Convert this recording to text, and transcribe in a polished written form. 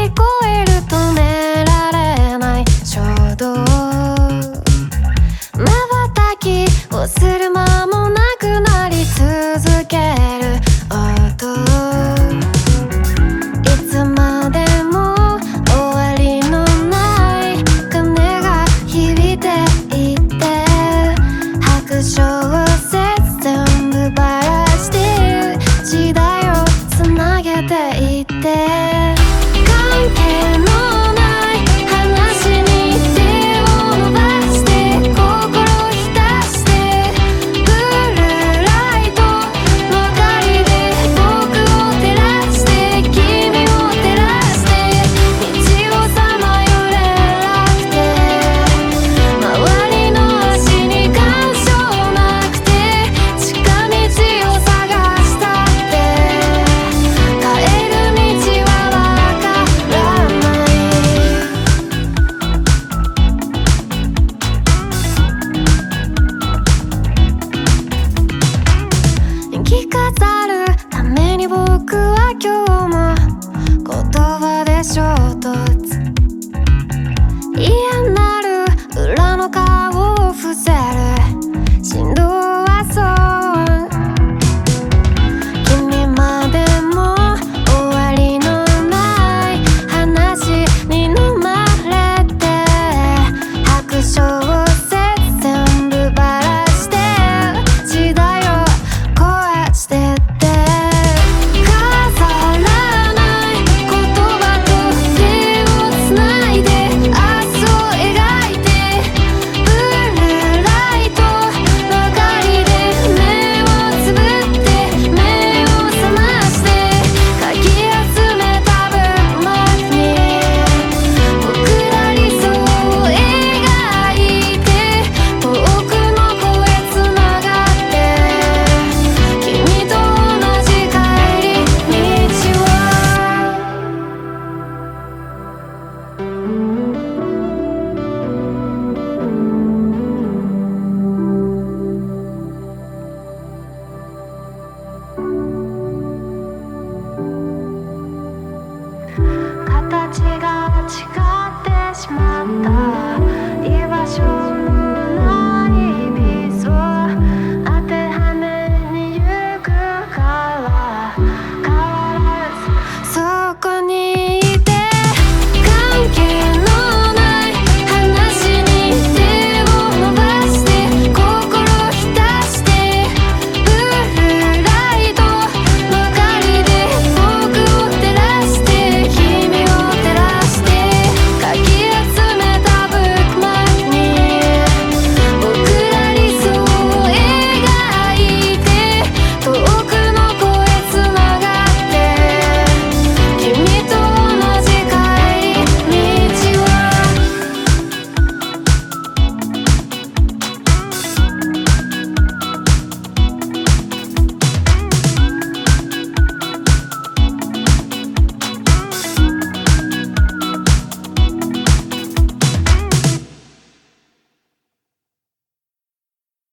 こえる止められない衝動、瞬きをする間もなくなり続ける音、いつまでも終わりのない鐘が響いていて、白小説全部ばらして時代をつなげていって、関係のない話に手を伸ばして心浸して、ブルーライトの明かりで僕を照らして君を照らして、道をさまよれなくて、周りの足に干渉なくて、近道を探したって帰る道はわからない。着飾るために僕は今日も言葉で衝突、嫌なる裏の顔を伏せる振動はそう、君までも終わりのない話に飲まれて、白小説全部ばらして時代を壊してって、飾らない言葉と手をつないで明日を描いて、ブルーライトの明かりで目をつぶって目を覚まして、かき集めた文幕に僕ら理想を描いて、遠くの声つながって、君と同じ帰り道は形が違ってしまった居場所のないビーズを当てはめに行くから、